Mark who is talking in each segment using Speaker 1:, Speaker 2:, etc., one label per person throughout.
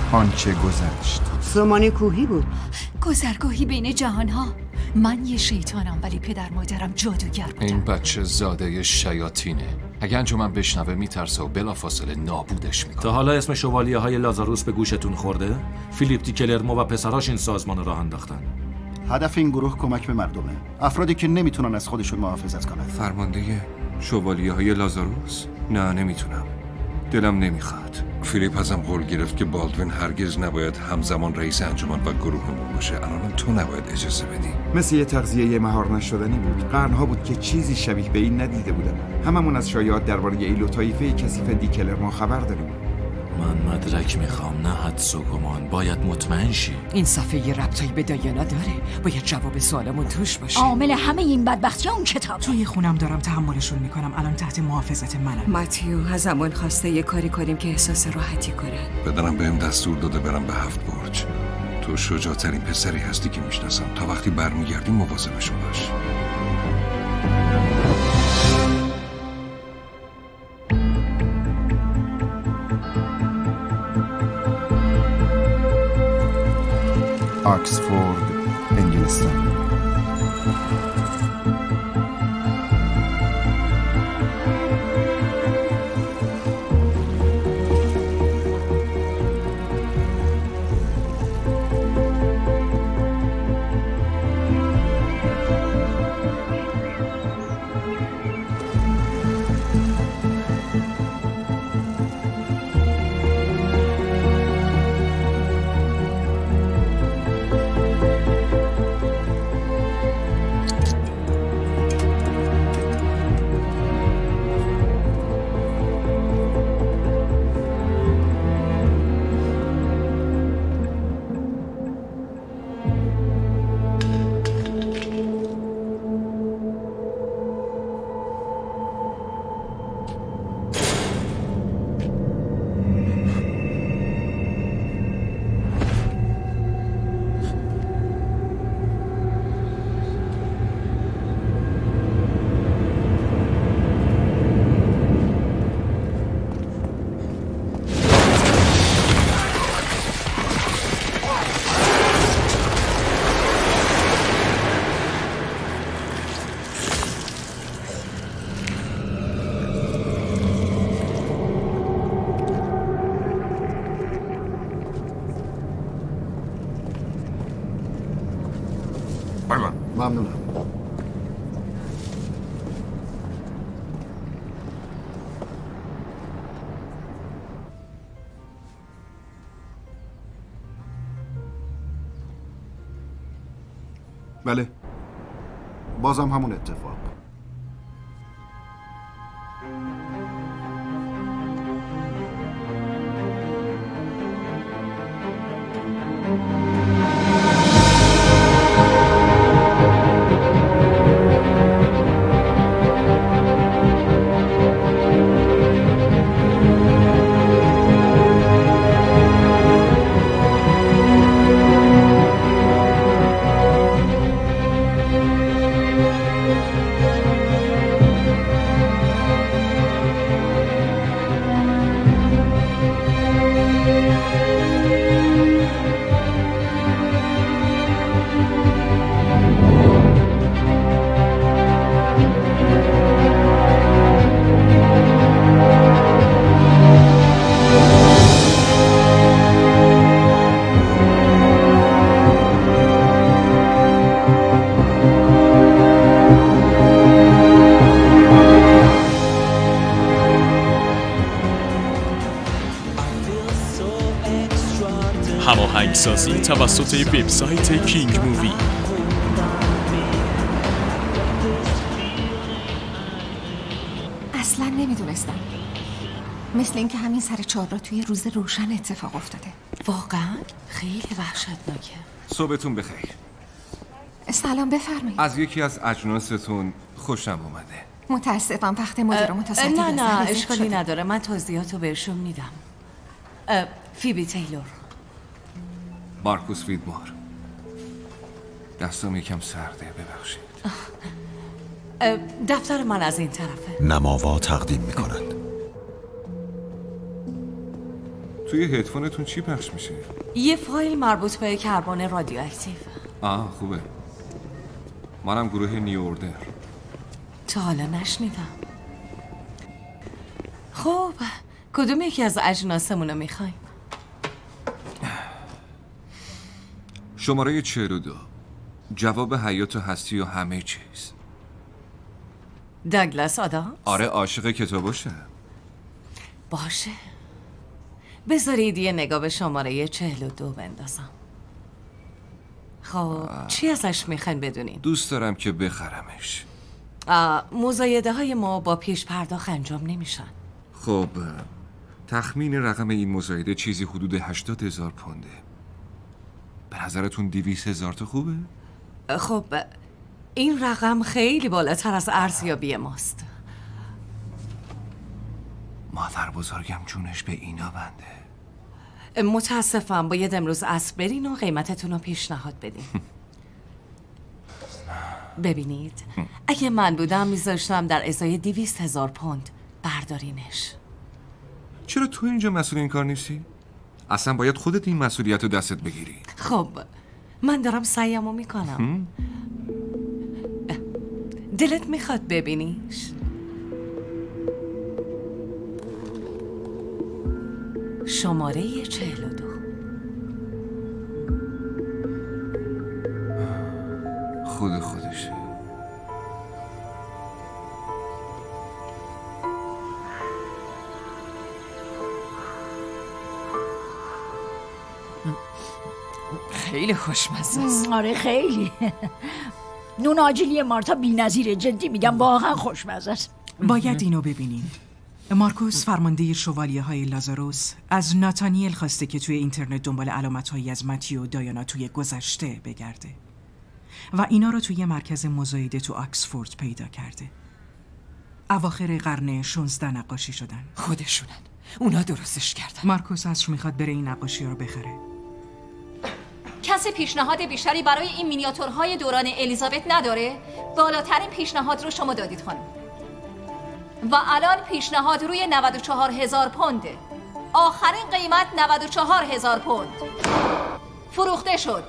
Speaker 1: آنچه گذشت.
Speaker 2: سامان کوهی بود.
Speaker 3: گذرگاهی بین جهانها. من یه شیطانم ولی پدر مادرم جادوگر بودن.
Speaker 4: این بچه زاده شیاطینه. اگه انجمن بشنوه میترسه و بلافاصله نابودش میکنه.
Speaker 5: تا حالا اسم شوالیه های لازاروس به گوشتون خورده؟ فیلیپ دی کلرمو و پسراش این سازمان راه انداختن.
Speaker 6: هدف این گروه کمک به مردمه، افرادی که نمیتونن از خودشون محافظت کنن.
Speaker 1: فرمانده شوالیه های لازاروس؟ نه نمیتونم، دلم نمیخواد.
Speaker 7: فیلیپ ازم قول گرفت که بالدوین هرگز نباید همزمان رئیس انجمن و گروهمون باشه. الانم تو نباید اجازه بدی.
Speaker 1: مثل یه تغذیه مهار نشدنی بود. قرنها بود که چیزی شبیه به این ندیده بودم. هممون از شایعات درباره ایل و طایفه کثیف دی کلرمو خبر داریم.
Speaker 5: من مدرک میخوام، نه حدس و گمان. باید مطمئن شی.
Speaker 8: این صفحه یه ربطایی به دایانا داره. باید جواب سوالمون توش باشه.
Speaker 3: عامل همه این بدبختی اون کتاب.
Speaker 8: توی خونم دارم تحملشون میکنم. الان تحت محافظت منم. ماتیو ازمون خواسته یه کاری کنیم که احساس راحتی کنن.
Speaker 7: پدرم بهم دستور داده برم به 7 برج. تو شجاع‌ترین پسری هستی که میشناسم. تا وقتی برمیگردی مواظبشون باش.
Speaker 1: آکسفورد، انگلستان.
Speaker 6: ممنونم. بله، بازم همون اتفاق.
Speaker 9: هماهنگسازی توسط وبسایت کینگ مووی.
Speaker 3: اصلا نمیدونستم. مثل اینکه همین سر چهارراه توی روز روشن اتفاق افتاده.
Speaker 8: واقعا خیلی وحشتناکه.
Speaker 1: صبحتون بخیر.
Speaker 3: سلام، بفرمایید.
Speaker 1: از یکی از اجناستون خوشم اومده.
Speaker 3: متاسفم وقت مدیر متصدی
Speaker 8: نه اشکالی نداره. من توضیحاتو بهشون میدم. فیبی تیلور.
Speaker 1: مارکوس ویدمار. دستم یکم سرده، ببخشید.
Speaker 8: دفتر من از این طرفه.
Speaker 10: نماوا تقدیم میکنند.
Speaker 7: توی هدفونتون چی پخش میشه؟
Speaker 8: یه فایل مربوط به کربن رادیواکتیو.
Speaker 7: خوبه. منم گروه نیو اوردر.
Speaker 8: تا حالا نشنیدم. خب کدوم یکی از اجناسمونو میخوایم؟
Speaker 7: شماره 42. جواب حیات و هستی و همه چیز.
Speaker 8: داگلاس آدامز؟
Speaker 7: آره عاشق کتاباشه.
Speaker 8: باشه، بذارید یه نگاه به شماره 42 بندازم. خب چی ازش میخواین بدونین؟
Speaker 7: دوست دارم که بخرمش.
Speaker 8: مزایده های ما با پیش پرداخت انجام نمیشن.
Speaker 7: خب تخمین رقم این مزایده چیزی حدود 80,000 پونده. به نظرتون 200,000 تا خوبه؟
Speaker 8: خب این رقم خیلی بالاتر از ارزیابی ماست.
Speaker 7: مادر بزرگم جونش به اینا بنده.
Speaker 8: متاسفم، باید امروز عصر برین و قیمتتون رو پیشنهاد بدین. ببینید اگه من بودم میذاشتم در ازای 200,000 پوند بردارینش.
Speaker 7: چرا تو اینجا مسئول این کار نیستی؟ اصلا باید خودت این مسئولیت رو دستت بگیری.
Speaker 8: خب من دارم سعیمو میکنم. دلت میخواد ببینیش؟ شماره 42.
Speaker 7: خودشه.
Speaker 8: خیلی خوشمزه است.
Speaker 2: آره خیلی. نون آجیلی مارتا بی‌نظیره، جدی میگم، واقعا خوشمزه است.
Speaker 10: باید اینو ببینین. مارکوس فرمانده شوالیه های لازاروس از ناتانیل خواسته که توی اینترنت دنبال علامت هایی از متیو و دایانا توی گذشته بگرده و اینا رو توی مرکز مزایده تو آکسفورد پیدا کرده. اواخر قرن 16 نقاشی شدن.
Speaker 8: خودشونن، اونا درستش کردن.
Speaker 10: مارکوس ازش میخواد بره این نقاشی رو بخره.
Speaker 3: کسی پیشنهاد بیشتری برای این مینیاتورهای دوران الیزابت نداره؟ بالاترین پیشنهاد رو شما دادید خانم و الان پیشنهاد روی 94,000 پونده. آخرین قیمت 94,000 پوند فروخته شد.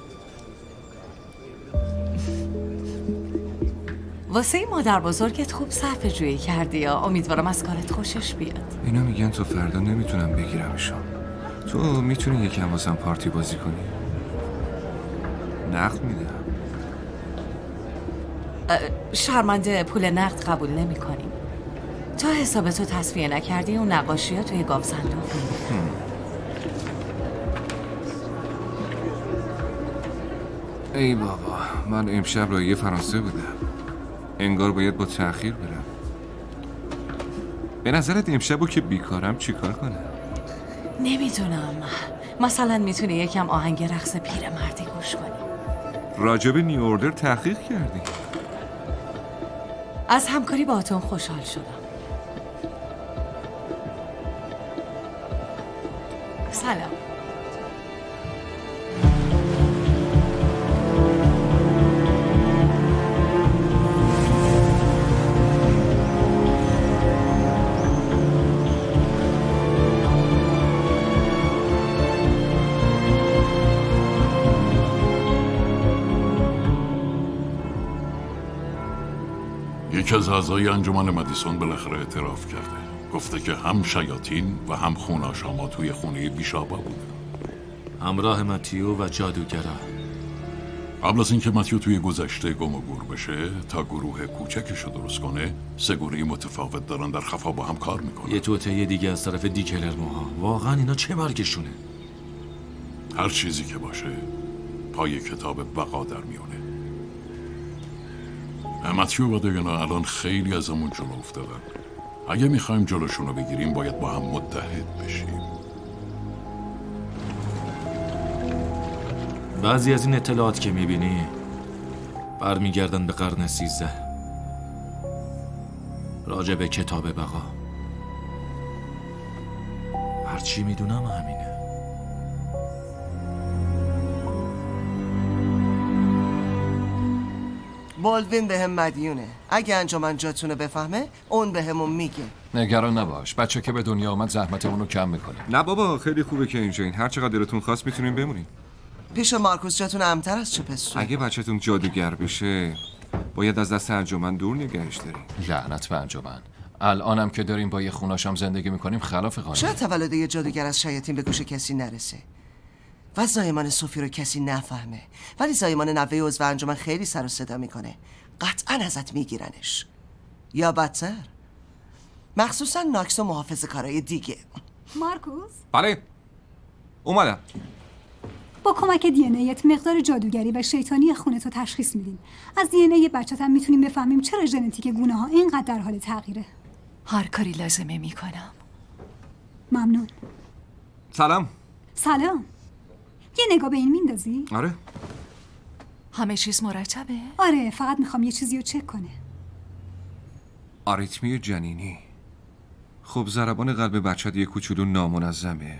Speaker 8: واسه مادر بزرگت خوب صرفه جویی کردی یا امیدوارم از کارت خوشش بیاد.
Speaker 7: اینا میگن تو فردا نمیتونم بگیرمشون. تو میتونی یکم واسم پارتی بازی کنی؟ نقد میدم.
Speaker 8: شرمنده، پول نقد قبول نمی کنیم. تا حسابتو تصفیه نکردی اون نقاشی ها توی گاو صندوق میمونه.
Speaker 7: ای بابا، من امشب رایه فرانسه بودم. انگار باید با تأخیر برم. به نظرت امشبو که بیکارم چیکار کنم؟
Speaker 8: نمیدونم، مثلا میتونی یکم آهنگ رقص پیرمردی گوش کنی.
Speaker 7: راجب نیو اوردر تحقیق کردی؟
Speaker 8: از همکاری باهاتون خوشحال شدم. سلام.
Speaker 11: یکی از اعضای انجمن مدیسون بالاخره اعتراف کرده. گفته که هم شیاطین و هم خوناشاما توی خونه بیشابا بودن.
Speaker 5: همراه متیو و جادوگرا.
Speaker 11: قبل از اینکه متیو توی گذشته گم و گور بشه، تا گروه کوچکش رو درست کنه، سه گروه متفاوت دارن در خفا با هم کار میکنن.
Speaker 5: یه توطئه دیگه از طرف دیکلرموها. واقعا اینا چه مرگشونه؟
Speaker 11: هر چیزی که باشه پای کتاب بقا در میونه. متیو و دایانا الان خیلی ازمون جلو افتادن. اگه میخوایم جلوشون رو بگیریم باید با هم متحد بشیم.
Speaker 5: بعضی از این اطلاعات که میبینی برمیگردن به قرن 13 راجع به کتاب بقا. هرچی میدونم همینه.
Speaker 12: بالوین به هم مدیونه. اگه انجمن جاتونو بفهمه اون به همون میگه.
Speaker 4: نگران نباش، بچه که به دنیا آمد زحمتمون رو کم میکنه.
Speaker 7: نه بابا، خیلی خوبه که اینجایین. هر چقدر دلتون خواست میتونین بمونین.
Speaker 12: پیش مارکوس جاتون امتر از چه پسو؟
Speaker 7: اگه بچه‌تون جادوگر بشه باید از دست انجمن دور نگهش داریم.
Speaker 4: لعنت به انجمن. الانم که داریم با یه خوناشم زندگی میکنیم خلاف قانون.
Speaker 12: شاید تولد یه جادوگر از شیاطین به گوش کسی نرسه و زایمان صوفی رو کسی نفهمه، ولی زایمان نوه عضو انجمن خیلی سر و صدا میکنه. قطعا ازت میگیرنش، یا بدتر مخصوصا ناکس و محافظه کارای دیگه.
Speaker 13: مارکوس؟
Speaker 7: بله اومدم.
Speaker 13: با کمک دی ان ایت مقدار جادوگری و شیطانی خونتو تشخیص میدیم. از دی ان ای بچت هم میتونیم بفهمیم چرا ژنتیک گونه ها اینقدر در حال تغییره.
Speaker 2: هر کاری لازمه میکنم.
Speaker 13: ممنون.
Speaker 7: سلام.
Speaker 13: سلام. یه نگاه به این میندازی؟
Speaker 7: آره.
Speaker 2: همه چیز مرتبه؟
Speaker 13: آره، فقط میخوام یه چیزی رو چک کنه.
Speaker 7: آریتمی جنینی. خب ضربان قلب بچت یه کوچولو نامنظمه،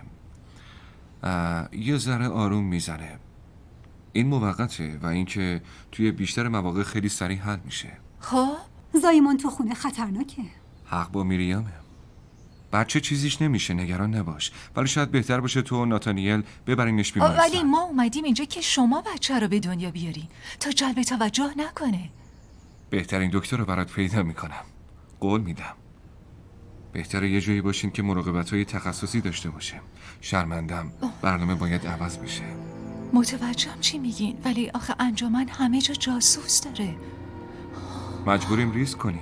Speaker 7: یه ذره آروم میزنه. این موقته و اینکه توی بیشتر مواقع خیلی سریع حل میشه.
Speaker 13: خب زایمان تو خونه خطرناکه.
Speaker 7: حق با میریامه. بچه چیزیش نمیشه، نگران نباش. ولی شاید بهتر باشه تو و ناتانیل ببرینش بیمارستان.
Speaker 2: ولی ما اومدیم اینجا که شما بچه رو به دنیا بیارین تا جلب توجه نکنه.
Speaker 7: بهترین دکتر رو برات پیدا میکنم، قول میدم. بهتره یه جایی باشین که مراقبت‌های تخصصی داشته باشه. شرمندم، برنامه باید عوض بشه.
Speaker 2: متوجهم چی میگین، ولی آخه انجمن همه جا جاسوس داره.
Speaker 7: مجبوریم ریسک کنیم.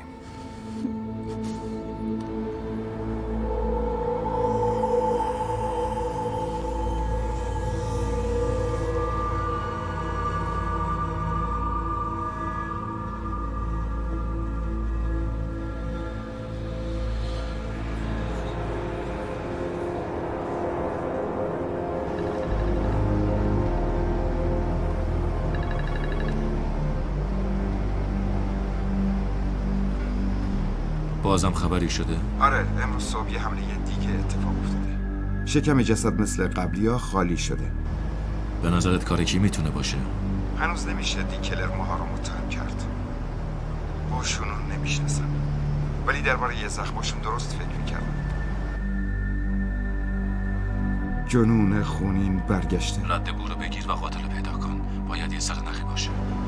Speaker 5: بازم خبری شده؟
Speaker 1: آره، امروز صبح یه حمله دیگه اتفاق افتاده. شکم جسد مثل قبلی‌ها خالی شده.
Speaker 5: به نظرت کار کی میتونه باشه؟
Speaker 1: هنوز نمیشه دیکلر ماها رو متهم کرد. باشون رو نمیشناسم، ولی درباره یه زخماشون درست فکر میکردم. جنون خونین برگشته.
Speaker 5: رد بو رو بگیر و قاتل پیدا کن. باید یه سقنخی باشه.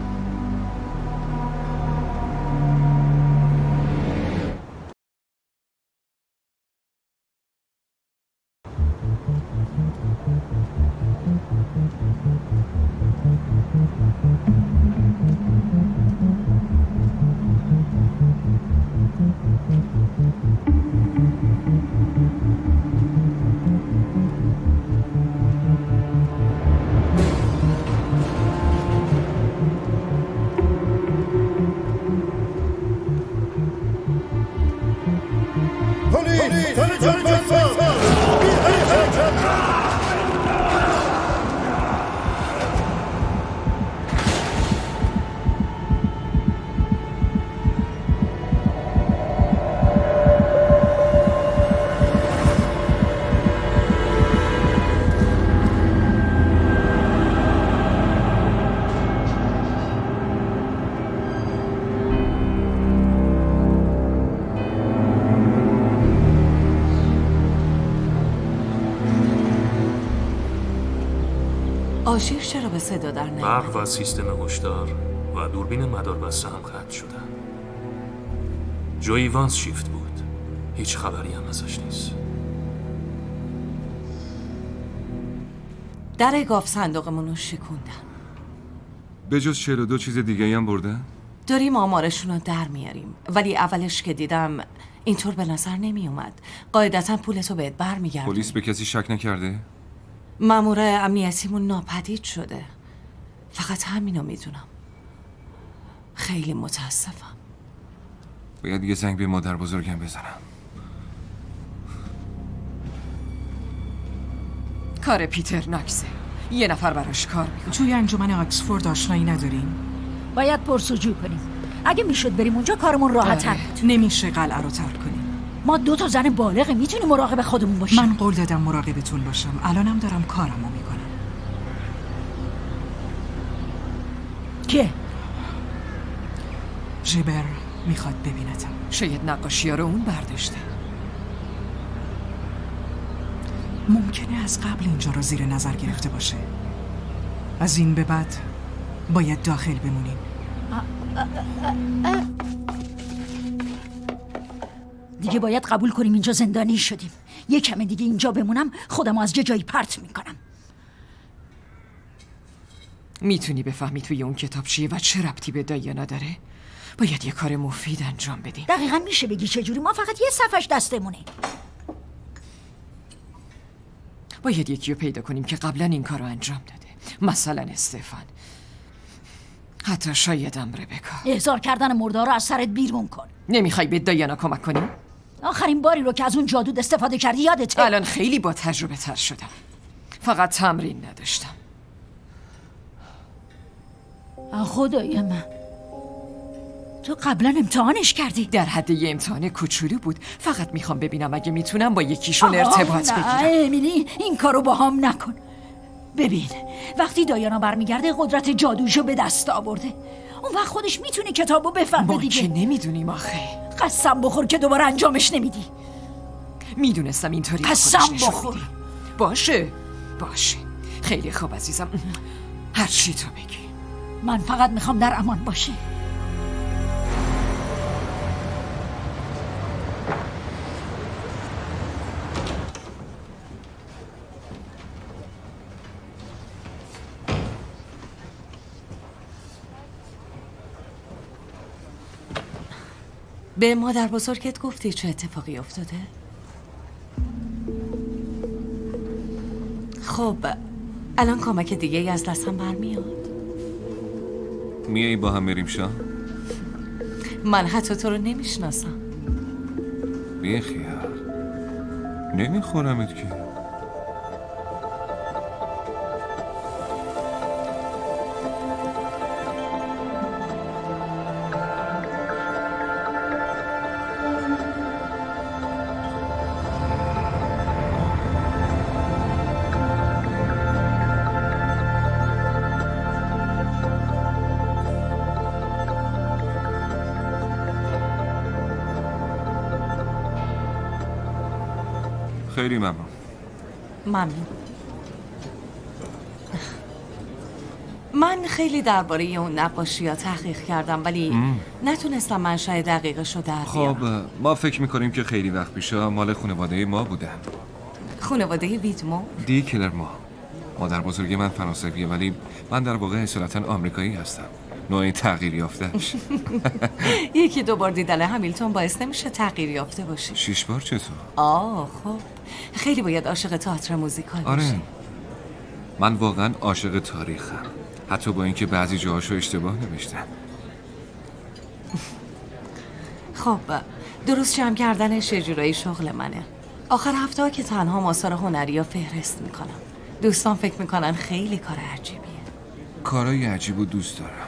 Speaker 8: آشیر چرا به صدا در نمیاد؟
Speaker 14: برق و سیستم هشدار و دوربین مداربسته هم قطع شدن. جوی وانس شیفت بود، هیچ خبری هم ازش نیست.
Speaker 8: در گاف صندوقمون رو شکوندن.
Speaker 7: به جز 42 چیز دیگه هم بردن؟
Speaker 8: داریم آمارشون رو در میاریم، ولی اولش که دیدم اینطور به نظر نمی اومد. قاعدتا پولتو بهت برمیگردم.
Speaker 7: پلیس به کسی شک نکرده؟
Speaker 8: مأمور امنیتیمون ناپدید شده. فقط همینو میدونم. خیلی متاسفم.
Speaker 7: باید یه زنگ به مادر بزرگم بزنم.
Speaker 2: کار پیتر ناکسه. یه نفر براش کار میکنه.
Speaker 10: توی انجمن آکسفورد آشنایی نداریم؟
Speaker 2: باید پرسجو کنیم. اگه میشد بریم اونجا کارمون راحت‌تر.
Speaker 10: نمیشه قلعه رو ترک کنیم.
Speaker 2: ما 2 زن بالغ میتونیم مراقب خودمون باشیم.
Speaker 10: من قول دادم مراقبتون باشم. الانم دارم کارمو میکنم.
Speaker 2: که؟
Speaker 10: ژبر میخواد ببینتم.
Speaker 2: شاید نقاشی ها رو اون برداشته.
Speaker 10: ممکنه از قبل اینجا رو زیر نظر گرفته باشه. از این به بعد باید داخل بمونیم.
Speaker 2: دیگه باید قبول کنیم اینجا زندانی شدیم. یه کم دیگه اینجا بمونم خودم از جایی پرت میکنم.
Speaker 8: میتونی بفهمی توی اون کتاب چیه و چه ربطی به دایانا داره؟ باید یه کار مفید انجام بدیم.
Speaker 2: دقیقا میشه بگی چجوری؟ ما فقط یه صفحش دستمونه.
Speaker 8: باید یکی رو پیدا کنیم که قبلا این کار رو انجام داده. مثلا استفان. حتی شایدم ربکا.
Speaker 2: احضار کردن مرده رو از سرت بیرون کن.
Speaker 8: نمیخوای به دایانا کمک کنیم؟
Speaker 2: آخرین باری رو که از اون جادو استفاده کردی یادته؟
Speaker 8: الان خیلی با تجربه تر شدم. فقط تمرین نداشتم.
Speaker 2: خدای من، تو قبلا امتحانش کردی؟
Speaker 8: در حد یه امتحان کوچولو بود. فقط میخوام ببینم اگه میتونم با یکیشون ارتباط بگیرم.
Speaker 2: امیلی این کارو با هم نکن. ببین وقتی دایانا برمیگرده قدرت جادوشو به دست آورده. اون وقت خودش میتونه کتابو بفهمه دیگه.
Speaker 8: ما که نمیدونیم آخه.
Speaker 2: قسم بخور که دوباره انجامش نمیدی.
Speaker 8: میدونستم اینطوری.
Speaker 2: قسم بخور.
Speaker 8: باشه خیلی خوب عزیزم. هر چی تو بگی.
Speaker 2: من فقط میخوام در امان باشی.
Speaker 8: به مادر بزرگت گفتی چه اتفاقی افتاده؟ خب الان کمک دیگه ای از دستم برمیاد.
Speaker 7: میایی با هم بریم شاه؟
Speaker 8: من حتی تو رو نمیشناسم.
Speaker 7: بیخیال نمیخورمت که. خیلی ممنون.
Speaker 8: من خیلی درباره اون نقاشی ها تحقیق کردم ولی نتونستم منشأ دقیقش رو در بیارم.
Speaker 7: خب ما فکر میکنیم که خیلی وقت پیشا مال خانواده ما بودن.
Speaker 8: خانواده ویدمو؟
Speaker 7: دی کلرمو. مادر بزرگ من فرانسویه ولی من در واقع اصالتا آمریکایی هستم. نوعی تغییر یافته‌اش.
Speaker 8: یکی دو بار دیدن همیلتون باعث نمیشه تغییر یافته باشی.
Speaker 7: 6 بار چطور؟
Speaker 8: خب خیلی باید عاشق تئاتر موزیکال باشی.
Speaker 7: آره من واقعا عاشق تاریخم. حتی با اینکه بعضی جاهاشو اشتباه نوشتم.
Speaker 8: خب درست جمع کردنش یه جورایی شغل منه. آخر هفته ها که تنها آثار هنری ها فهرست میکنم. دوستان فکر میکنن خیلی کار عجیبیه.
Speaker 7: کارای عجیب و دوست دارم.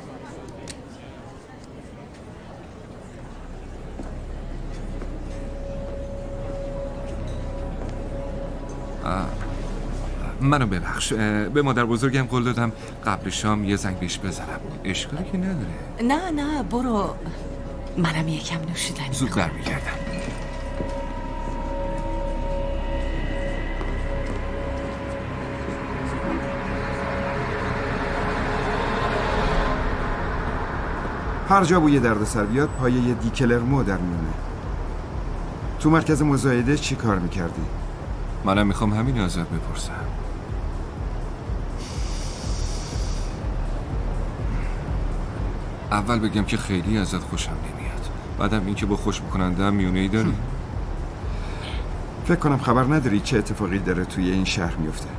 Speaker 7: منو ببخش. به مادر بزرگم قول دادم قبل شام یه زنگ بهش بزنم. اشکالی که نداره.
Speaker 8: نه برو. منم یکم نوشیدنی
Speaker 7: زود برمیگردم.
Speaker 1: هر جا بوی دردسر بیاد پایه دی کلرمو در میونه. تو مرکز مزایده چی کار میکردی؟
Speaker 7: منم میخوام همین ازت بپرسم. اول بگم که خیلی ازت خوشم نمیاد. بعدم این که با خوش بکننده هم میونه ای داری؟
Speaker 1: فکر کنم خبر نداری چه اتفاقی داره توی این شهر میفته.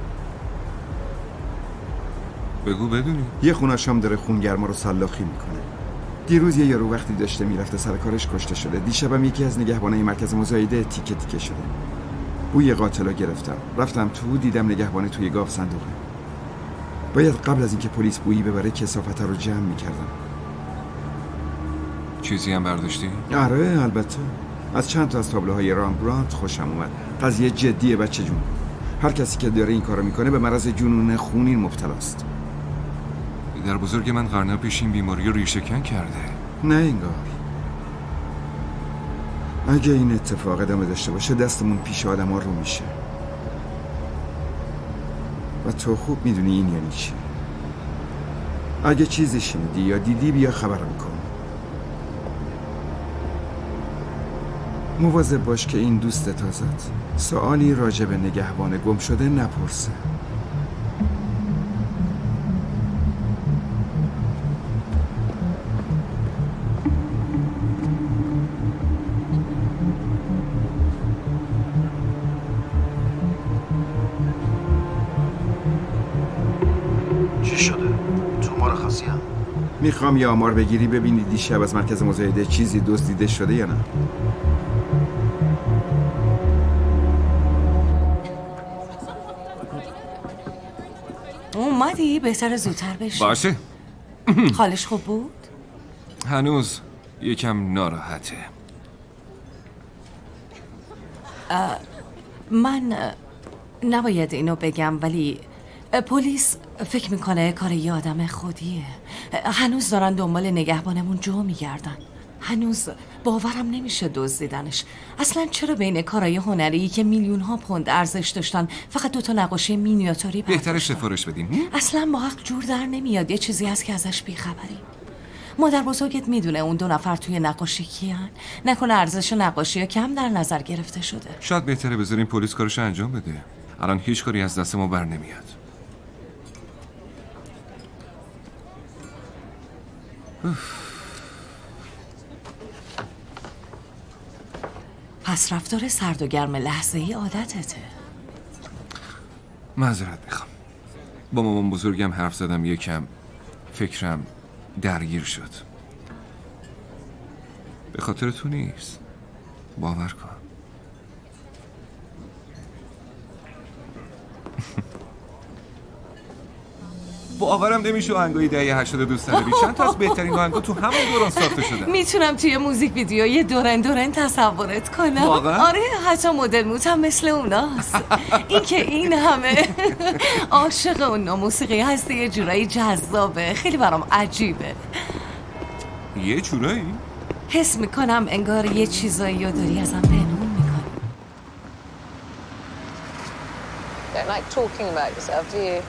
Speaker 7: بگو بدونی.
Speaker 1: یه خونه‌شام داره خونگرما رو سلاخی میکنه. دیروز یه یارو وقتی داشته میرفته سر کارش کشته شده. دیشبم یکی از نگهبانای مرکز مزایده تیکه تیکه شده. بوی قاتلو گرفتم. رفتم تو دیدم نگهبان توی گاو صندوقه. باید قبل از اینکه پلیس بویی ببره کثافت رو جمع میکردم.
Speaker 7: چیزی هم برداشتی؟
Speaker 1: آره البته. از چند تا از تابلوهای رامبراند خوشم اومد. قضیه جدیه بچه جون. هر کسی که داره این کارو میکنه به مرض جنون خونین مبتلاست.
Speaker 7: در بزرگ من قرن پیش این بیماری رو ریشه‌کن کرده.
Speaker 1: نه انگار. اگه این اتفاق ادامه داشته باشه دستمون پیش آدم ها رو میشه. و تو خوب میدونی این یعنی چی. اگه چیزی شنیدی یا دیدی بیا خبرم کن. مواظب باش که این دوست تازت سوالی راجع به نگهبان گم شده نپرسه.
Speaker 6: چی شده؟ تو مرخصی هم؟
Speaker 1: میخوام یه آمار بگیری ببینی دیشب از مرکز مزایده چیزی دزدیده شده یا نه.
Speaker 8: اومدی؟ بهتره زودتر بشی.
Speaker 7: باشه.
Speaker 8: حالش خوب بود؟
Speaker 7: هنوز یکم ناراحته.
Speaker 8: من نباید اینو بگم ولی پلیس فکر میکنه کار یه آدم خودیه. هنوز دارن دنبال نگهبانمون جو میگردن. هنوز باورم نمیشه دزدیدنش. اصلا چرا بین کارهای هنری که میلیون ها پوند ارزش داشتن فقط 2 نقاشی مینیاتوری
Speaker 7: بهتره سفارش بدیم.
Speaker 8: اصلا با حق جور در نمیاد. یه چیزی هست که ازش بیخبری. مادر بزرگت میدونه اون 2 نفر توی نقاشی کیان؟ نکنه ارزش نقاشی ها کم در نظر گرفته شده؟
Speaker 7: شاید بهتره بذاریم پلیس کارش انجام بده. الان هیچ کاری از دست ما بر نمیاد.
Speaker 8: پس رفتار سرد و گرم لحظه‌ای عادتته.
Speaker 7: معذرت میخوام. با مامان بزرگم حرف زدم، یکم فکرم درگیر شد. به خاطر تو نیست، باور کن. باورم نمیشه آهنگای دهه 80 دوست داری. چند تا از بهترین آهنگا تو همون دوران ساخته شدن.
Speaker 8: میتونم توی موزیک ویدیو یه دورن تصورت کنم.
Speaker 7: واقعا؟
Speaker 8: آره، حتی مدل موتم مثل اوناست. این که این همه عاشق اون نوع موسیقی هستی یه جورایی جذابه. خیلی برام عجیبه.
Speaker 7: یه جورایی؟
Speaker 8: حس میکنم انگار یه چیزایی رو داری ازم پنهون میکنی.
Speaker 15: Don't like talking about yourself, do you?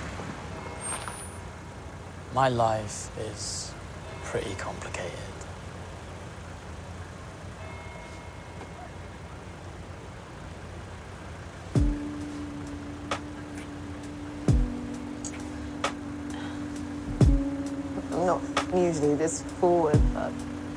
Speaker 15: My life is pretty complicated. I'm not usually this forward, but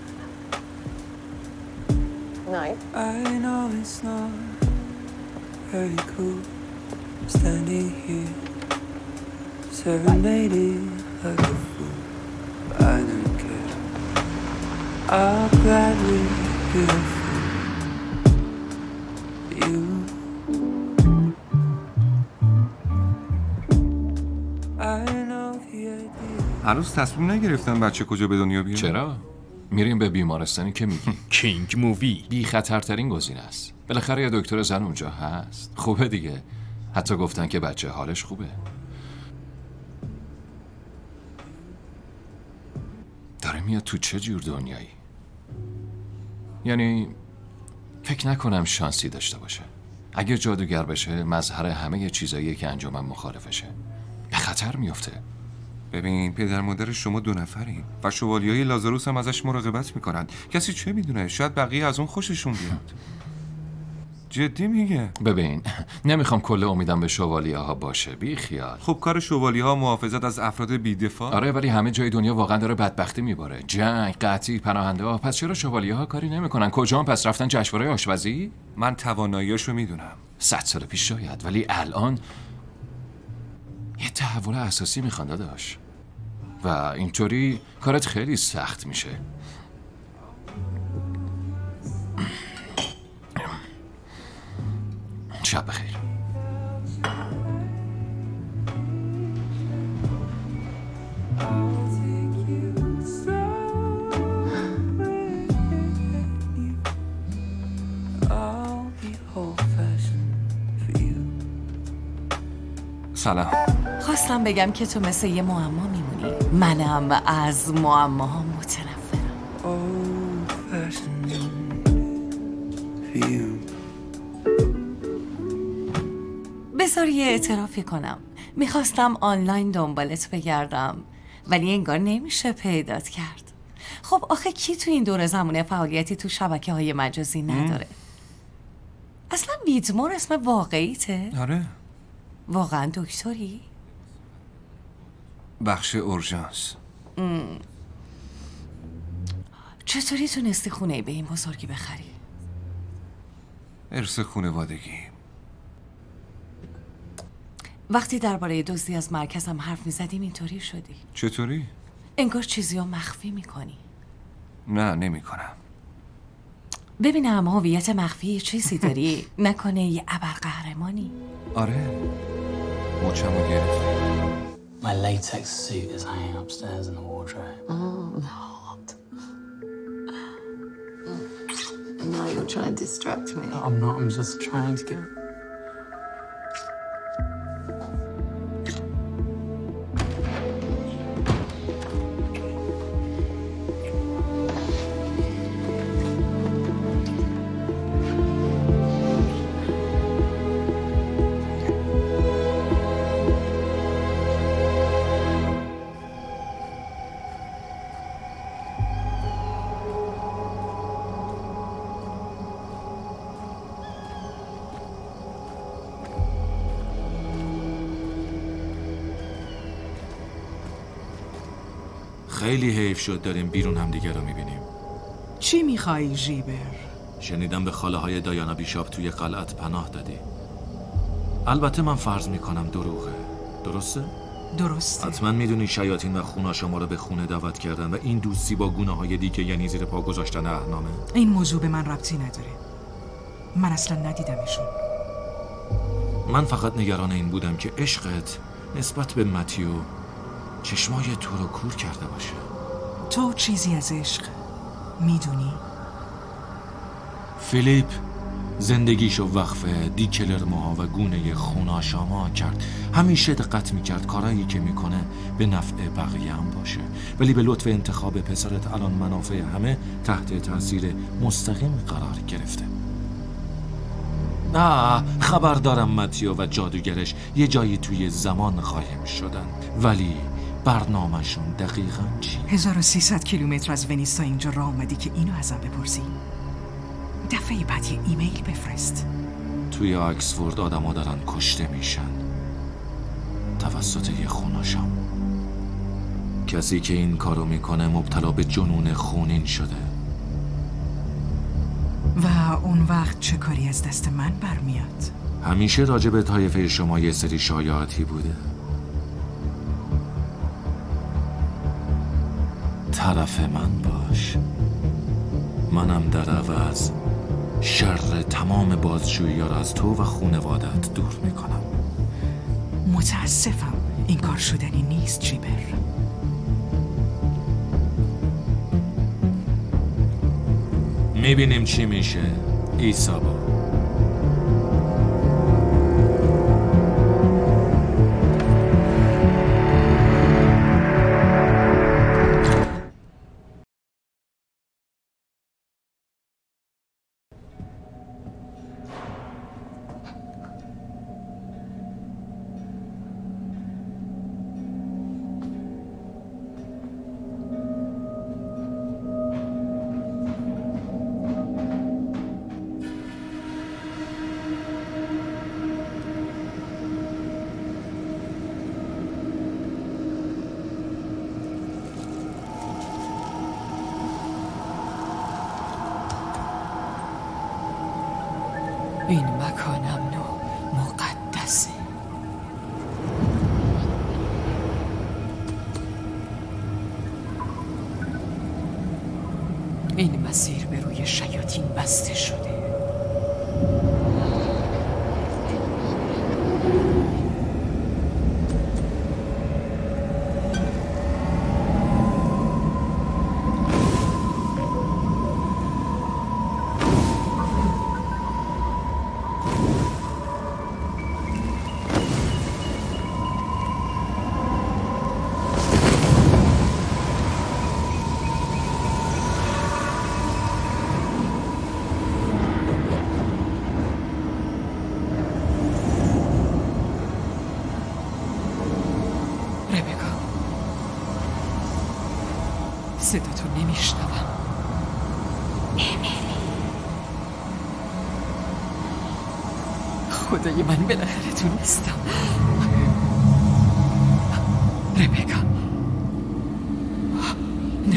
Speaker 15: no.
Speaker 16: I know it's not very cool standing here serenading like a fool, but I don't care. I'll gladly be a fool for you. I know the idea.
Speaker 7: هنوز تصمیم نگرفتن بچه کجا به دنیا بیاد؟
Speaker 4: چرا؟ میریم به بیمارستانی که میگی.
Speaker 9: کینگ مووی
Speaker 4: بی خطرترین گزینه است. بالاخره یه دکتر زن اونجا هست. خوبه دیگه. حتی گفتن که بچه حالش خوبه. داره میاد تو چه جور دنیایی؟ یعنی فکر نکنم شانسی داشته باشه. اگه جادوگر بشه مظهر همه چیزاییه که انجامم مخالفشه. به خطر میفته.
Speaker 7: ببین پدر مادر شما 2 نفرین و شوالیه‌های لازاروس هم ازش مراقبت میکنن. کسی چه میدونه؟ شاید بقیه از اون خوششون بیاد. جدی میگه.
Speaker 4: ببین نمیخوام کل امیدم به شوالیه ها باشه. بی خیال.
Speaker 7: خب کار شوالیه ها محافظت از افراد بی‌دفاع.
Speaker 4: آره ولی همه جای دنیا واقعا داره بدبختی میباره. جنگ، قحطی، پناهنده ها. پس چرا شوالیه ها کاری نمیکنن؟ کجا هم پس رفتن جشنواره آشپزی؟
Speaker 7: من تواناییاشو میدونم.
Speaker 4: 100 سال پیش شاید، ولی الان یه تحول اساسی میخوان داداش. و اینطوری کارت خیلی سخت میشه. شب بخیر.
Speaker 7: سلام.
Speaker 8: خواستم بگم که تو مثل یه معما میمونی. منم از معماها متنفرم. بذار یه اعترافی کنم. میخواستم آنلاین دنبالت بگردم ولی انگار نمیشه پیدات کرد. خب آخه کی تو این دور زمونه فعالیتی تو شبکه‌های مجازی نداره؟ اصلا ویدمور اسم واقعیته؟
Speaker 7: آره.
Speaker 8: واقعا دکتری؟
Speaker 7: بخش اورژانس.
Speaker 8: چطوری تونستی خونه به این بزرگی بخری؟
Speaker 7: ارث خانوادگی.
Speaker 8: وقتی درباره دزدی از مرکزم حرف میزدیم اینطوری شدی.
Speaker 7: چطوری؟
Speaker 8: انگار چیزی رو مخفی میکنی.
Speaker 7: نه نمی کنم.
Speaker 8: ببینم هویت مخفی چیزی داری؟ نکنه یه ابرقهرمانی؟
Speaker 7: آره مچمو گرفتی.
Speaker 17: My latex suit is hanging upstairs in the wardrobe.
Speaker 15: Oh, Lord. Now you're trying to distract me.
Speaker 17: No, I'm not. I'm just trying to get...
Speaker 5: خیلی حیف شد داریم بیرون هم دیگه رو میبینیم.
Speaker 10: چی میخوایی ژیبر؟
Speaker 5: شنیدم به خاله های دایانا بیشاپ توی قلعت پناه دادی. البته من فرض میکنم دروغه. درسته؟
Speaker 10: درسته.
Speaker 5: حتما میدونی شیاطین و خونا شما رو به خونه دعوت کردن و این دوستی با گونه های دیگه یعنی زیر پا گذاشتن اهنامه.
Speaker 10: این موضوع به من ربطی نداره. من اصلا ندیدمشون.
Speaker 5: من فقط نگران این بودم که عشقت نسبت به متیو چشمای تو رو کور کرده باشه.
Speaker 10: تو چیزی از عشق میدونی؟
Speaker 5: فیلیپ زندگیشو وقف دیکلرموها و گونه خوناشاما کرد. همیشه دقت میکرد کارایی که میکنه به نفع بقیه هم باشه، ولی به لطف انتخاب پسرت الان منافع همه تحت تاثیر مستقیم قرار گرفته. خبر دارم متیو و جادوگرش یه جایی توی زمان قایم شدن، ولی برنامه‌شون دقیقاً چی؟
Speaker 10: 1300 کیلومتر از ونیس تا اینجا راه اومدی که اینو ازم بپرسی؟ دفعه بعد یه ایمیل بفرست.
Speaker 5: توی آکسفورد آدم‌ها دارن کشته میشن توسط یه خوناشام. کسی که این کارو میکنه مبتلا به جنون خونین شده.
Speaker 10: و اون وقت چه کاری از دست من برمیاد؟
Speaker 5: همیشه راجع به طایفه شما یه سری شایعاتی بوده. طرف من باش. منم در عوض شر تمام بازجویی‌ها را از تو و خانواده‌ات دور میکنم.
Speaker 10: متاسفم این کار شدنی نیست جیبر.
Speaker 5: میبینیم چی میشه ایسابا.
Speaker 8: این مکانم مقدسه. این مسیر به روی شیاطین بسته شده. صداتو نمیشنوم. خدای من بالاخره تونستم. ربکا نه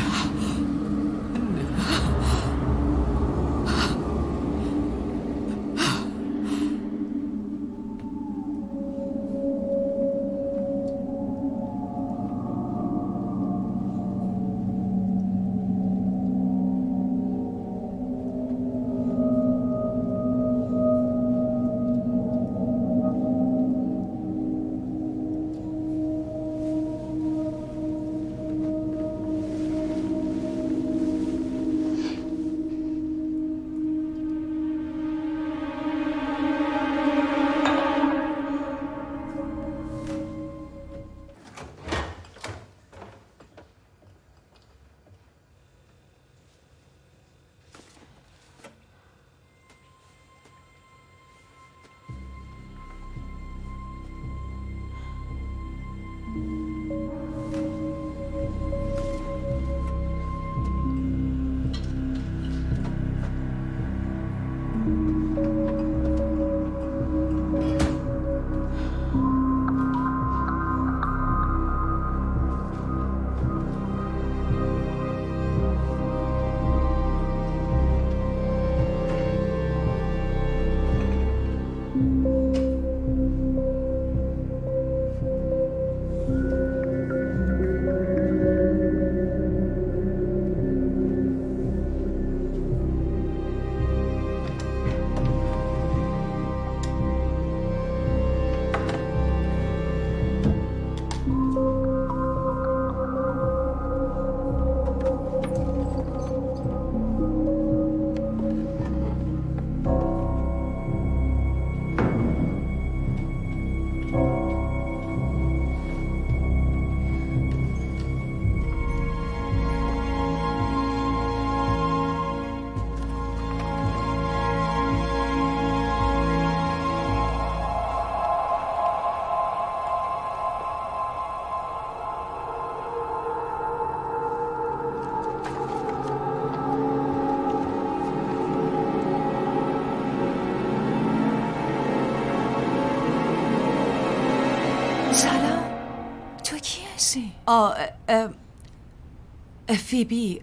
Speaker 8: فیبی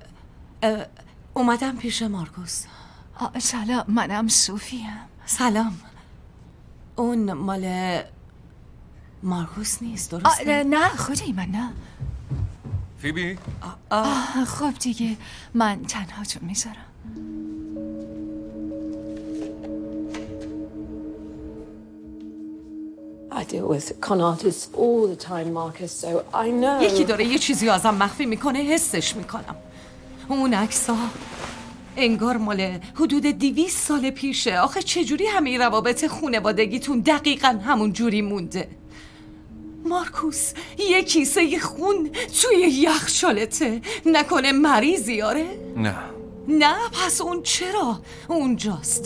Speaker 8: اومدم پیش مارکوس.
Speaker 2: سلام، منم صوفیم.
Speaker 8: سلام. اون مال مارکوس نیست درسته؟
Speaker 2: نه خودی من نه.
Speaker 7: فیبی؟
Speaker 2: خب دیگه من تنهاتون میذارم.
Speaker 15: I deal with con artists all the time, Marcus, so I know.
Speaker 8: یکی داره یه چیزی ازم مخفی میکنه، حسش میکنم. اون عکس‌ها انگار مال حدود 200 سال پیشه. آخه چجوری همه روابط خانوادگیتون دقیقاً همون جوری مونده؟ مارکوس یه کیسه خون توی یخچالته. نکنه مریضی آره؟ نه پس اون چرا اونجاست؟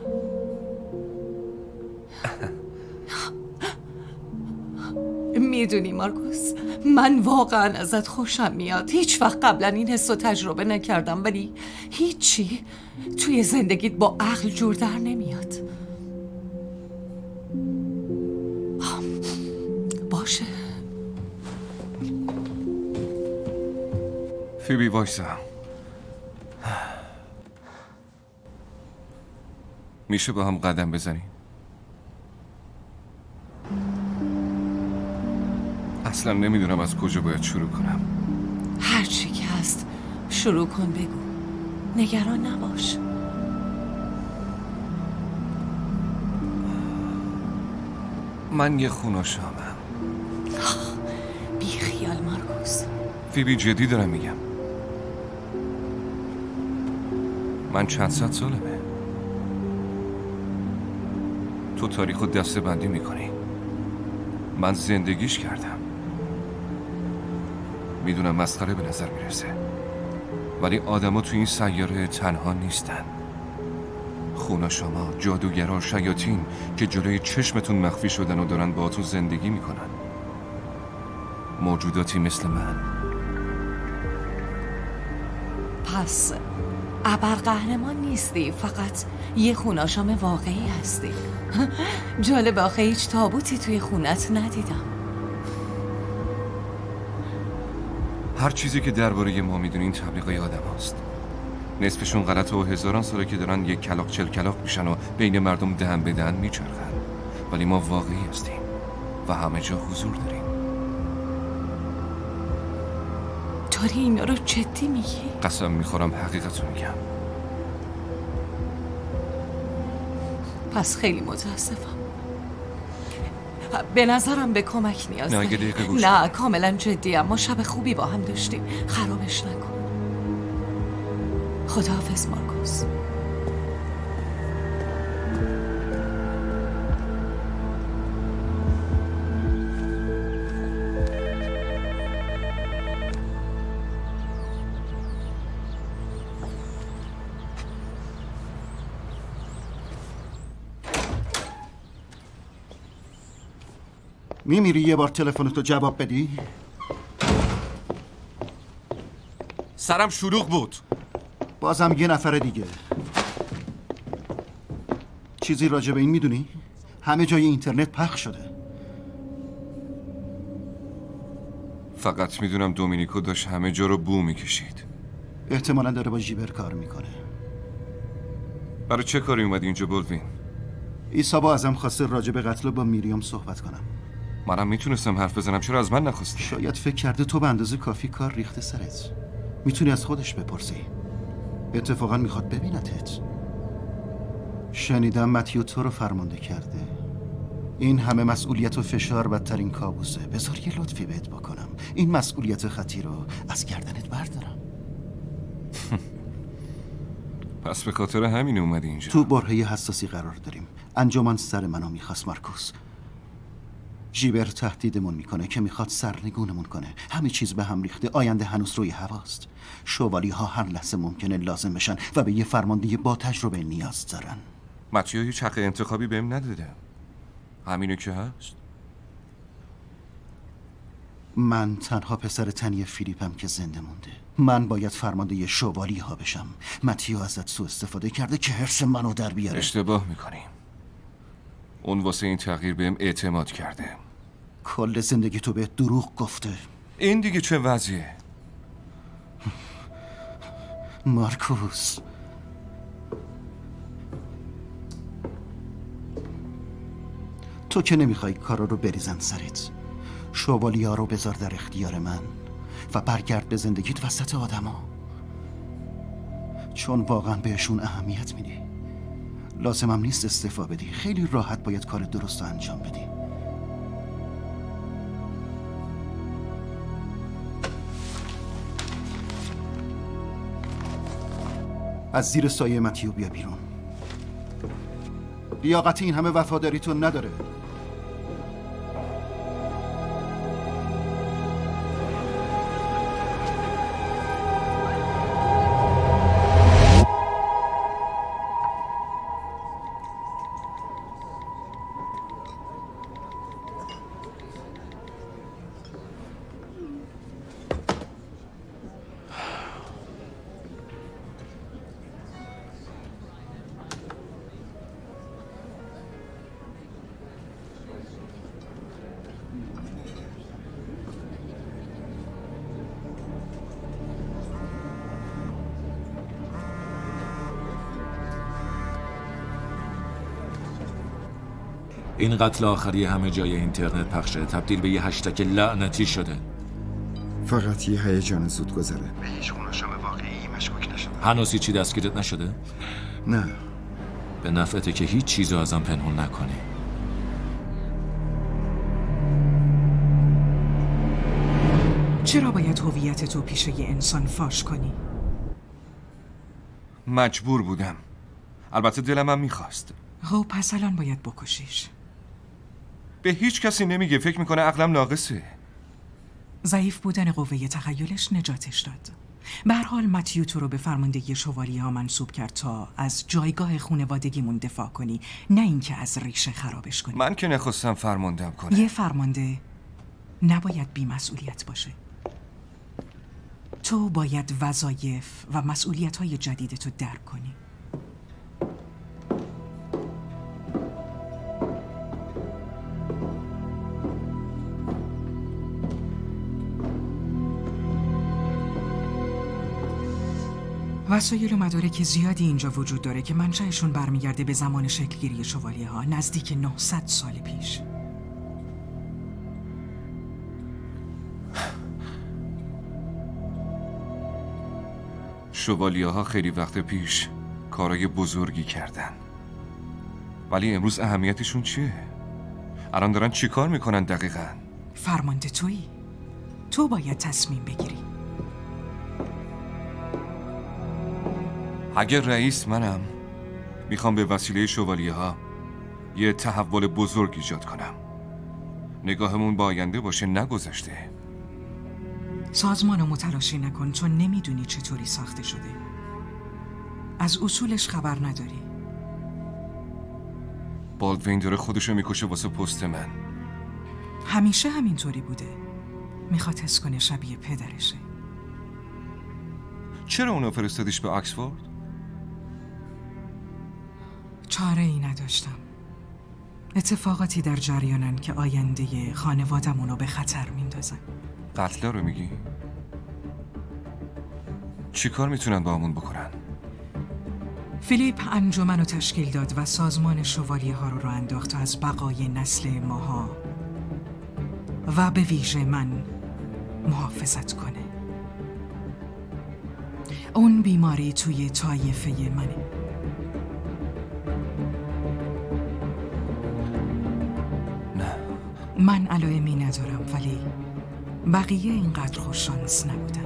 Speaker 8: میدونی مارکوس، من واقعا ازت خوشم میاد. هیچ وقت قبلا این حس رو تجربه نکردم، ولی هیچی توی زندگیت با عقل جور در نمیاد. باشه
Speaker 7: فیبی وایسا. میشه با هم قدم بزنیم؟ اصلا نمیدونم از کجا باید شروع کنم.
Speaker 8: هر چی که هست شروع کن، بگو. نگران نباش.
Speaker 7: من یه خوناشامم.
Speaker 8: بی خیال مارکوس.
Speaker 7: فیبی جدی دارم میگم. من چند صد سالمه. تو تاریخو دسته بندی میکنی. من زندگیش کردم. میدونم مسخره به نظر میرسه، ولی آدما تو این سیاره تنها نیستن. خوناشاما، جادوگرا، شیاطین که جلوی چشمتون مخفی شدن و دارن باهاتون زندگی میکنن. موجوداتی مثل من
Speaker 8: پس ابرقهرمان نیستی، فقط یه خوناشام واقعی هستی. جالب، آخه هیچ تابوتی توی خونت ندیدم.
Speaker 7: هر چیزی که درباره ما میدونین تبلیغای آدم هست. نصفشون غلطه و هزاران ساله که دارن یک کلاق چل کلاق میشن و بین مردم دهن به دهن میچرخن. ولی ما واقعی هستیم و همه جا حضور داریم.
Speaker 8: داری اینا رو جدی میگی؟
Speaker 7: قسم میخورم حقیقتو میگم.
Speaker 8: پس خیلی متاسفم. به نظرم به کمک نیاز
Speaker 7: نه،
Speaker 8: داری.
Speaker 7: یه دقیقه گوش
Speaker 8: نه، کاملا جدیم. ما شب خوبی با هم داشتیم. خرابش نکن. خداحافظ مارکوس.
Speaker 6: میمیری یه بار تلفنتو جواب بدی؟
Speaker 7: سرم شلوغ بود.
Speaker 6: بازم یه نفر دیگه. چیزی راجع به این میدونی؟ همه جای اینترنت پخش شده.
Speaker 7: فقط میدونم دومینیکو داشت همه جا رو بو میکشید.
Speaker 6: احتمالاً داره با ژیبر کار میکنه.
Speaker 7: برای چه کاری اومدی اینجا بولوین؟
Speaker 6: ایسابا ازم خواسته راجع به قتل با میریام صحبت کنم.
Speaker 7: منم میتونستم حرف بزنم، چرا از من نخواستی؟
Speaker 6: شاید فکر کرده تو به اندازه کافی کار ریخته سرت. میتونی از خودش بپرسی. اتفاقا میخواد ببینتت. شنیدم متیو تو رو فرمانده کرده. این همه مسئولیت و فشار بدترین کابوسه. بذار یه لطفی بهت بکنم. این مسئولیت خطی رو از گردنت بردارم.
Speaker 7: پس به خاطر همین اومدی اینجا؟
Speaker 6: تو برهه حساسی قرار داریم. انجمن سر منو میخواست مارکوس. ژیبر تهدیدمون میکنه که میخواد سرنگونمون کنه. همه چیز به هم ریخته. آینده هنوز روی هواست. شوالی ها هر لحظه ممکنه لازم بشن و به یه فرمانده با تجربه نیاز دارن.
Speaker 7: متیو هیچ حق انتخابی بهم نداده. همینو که هست.
Speaker 6: من تنها پسر تنی فیلیپم که زنده مونده. من باید فرمانده شوالی ها بشم. متیو ازت سوء استفاده کرده که حرص منو در بیاره.
Speaker 7: اشتباه میکنی. اون واسه این تغییر بهم اعتماد کرده.
Speaker 6: کل زندگی تو به دروغ گفته.
Speaker 7: این دیگه چه وضعیه؟
Speaker 6: مارکوس، تو که نمیخوای کارا رو بریزن سرت. شوالیا رو بذار در اختیار من و برگرد به زندگیت وسط آدما، چون واقعا بهشون اهمیت میدی. لازمم نیست استعفا بدی. خیلی راحت باید کار درست رو انجام بدی. از زیر سایه متیو بیا بیرون. لیاقت این همه وفاداریتون نداره.
Speaker 5: این قتل آخری همه جای اینترنت پخشه، تبدیل به یه هشتگ لعنتی شده.
Speaker 1: فقط یه هیجان زود گذره. به هیچ خوناشام واقعی مشکوک نشده.
Speaker 5: هنوز هیچی دستگیرت نشده؟
Speaker 1: نه.
Speaker 5: به نفعته که هیچ چیزو ازم پنهون نکنی.
Speaker 10: چرا باید هویت تو پیش یه انسان فاش کنی؟
Speaker 7: مجبور بودم. البته دلم هم میخواست.
Speaker 10: خب پس الان باید بکشیش.
Speaker 7: به هیچ کسی نمیگه. فکر میکنه عقلم ناقصه.
Speaker 10: ضعیف بودن قوه تخیلش نجاتش داد. به هر حال متیو تو رو به فرماندهی شوالیه ها منصوب کرد تا از جایگاه خانوادگیمون دفاع کنی، نه اینکه از ریشه خرابش کنی.
Speaker 7: من که نخواستم فرماندم کنه.
Speaker 10: یه فرمانده نباید بی‌مسئولیت باشه. تو باید وظایف و مسئولیت‌های جدیدتو درک کنی. وسایل و مدارک زیادی اینجا وجود داره که منشأشون برمیگرده به زمان شکلگیری شوالیه ها، نزدیک 900 سال پیش.
Speaker 7: شوالیه ها خیلی وقت پیش کارای بزرگی کردن، ولی امروز اهمیتشون چیه؟ الان دارن چی کار میکنن دقیقاً؟
Speaker 10: فرمانده تویی، تو باید تصمیم بگیری.
Speaker 7: اگر رئیس منم، میخوام به وسیله شوالیه ها یه تحول بزرگ ایجاد کنم. نگاهمون با آینده باشه، نگذشته.
Speaker 10: سازمانو متلاشی نکن، چون نمیدونی چطوری ساخته شده. از اصولش خبر نداری.
Speaker 7: بالدوین داره خودشو میکشه واسه پست من.
Speaker 10: همیشه همینطوری بوده. میخواد حس کنه شبیه پدرشه.
Speaker 7: چرا اونو فرستادیش به آکسفورد؟
Speaker 10: چاره ای نداشتم. اتفاقاتی در جریانن که آینده خانوادمونو به خطر میندازن.
Speaker 7: قتلا رو میگی؟ چی کار میتونن با همون بکنن؟
Speaker 10: فیلیپ انجمن رو تشکیل داد و سازمان شوالیه ها رو راه انداخت تا از بقای نسل ماها و به ویژه من محافظت کنه. اون بیماری توی طایفه منه.
Speaker 7: نه،
Speaker 10: من علائمی ندارم، ولی بقیه اینقدر خوششانس نبودن.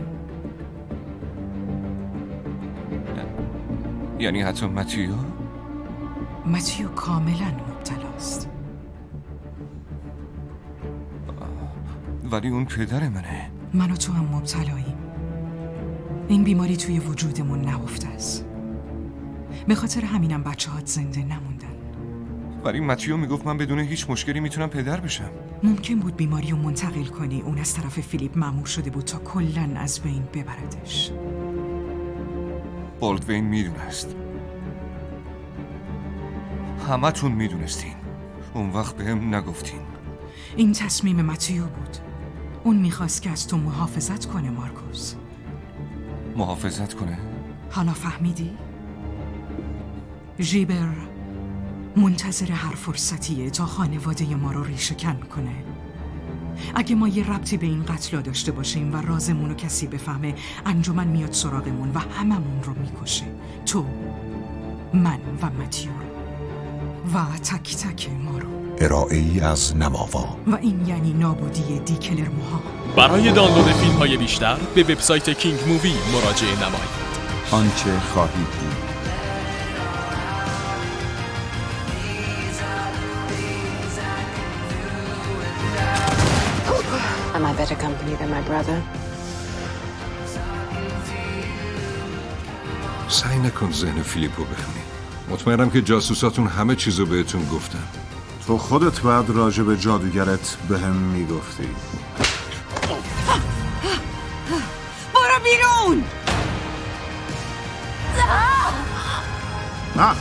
Speaker 7: یعنی حتی
Speaker 10: متیو کاملا مبتلاست.
Speaker 7: ولی اون پدر منه.
Speaker 10: من و تو هم مبتلاییم. این بیماری توی وجودمون نهفته است. به خاطر همینم بچه‌هات زنده نموندن.
Speaker 7: ولی متیو میگفت من بدون هیچ مشکلی میتونم پدر بشم.
Speaker 10: ممکن بود بیماری رو منتقل کنی. اون از طرف فیلیپ مأمور شده بود تا کلاً از بین ببردش.
Speaker 7: بالدوین میدونست. همتون میدونستین. اون وقت بهم نگفتین.
Speaker 10: این تصمیم متیو بود. اون میخواست که از تو محافظت کنه مارکوس.
Speaker 7: محافظت کنه؟
Speaker 10: حالا فهمیدی؟ ژیبر منتظر هر فرصتیه تا خانواده ما رو ریشه‌کن کنه. اگه ما یه ربطی به این قتلا داشته باشیم و رازمون رو کسی بفهمه، انجمن میاد سراغمون و هممون رو میکشه. تو، من و متیو و تک تک ما رو.
Speaker 18: ارائه‌ای از نماوا.
Speaker 10: و این یعنی نابودی دیکلر موها.
Speaker 9: برای دانلود فیلم های بیشتر به وبسایت کینگ مووی مراجعه نمایید.
Speaker 1: آنچه خواهید دید.
Speaker 15: Am I better company than my brother?
Speaker 11: سعی نکن ذهن فیلیپو بخونی. مطمئنم که جاسوساتون همه چیزو بهتون گفتن.
Speaker 19: تو خودت بعد راجع به جادوگرت بهم میگفتی.
Speaker 2: برو بیرون!
Speaker 19: نه!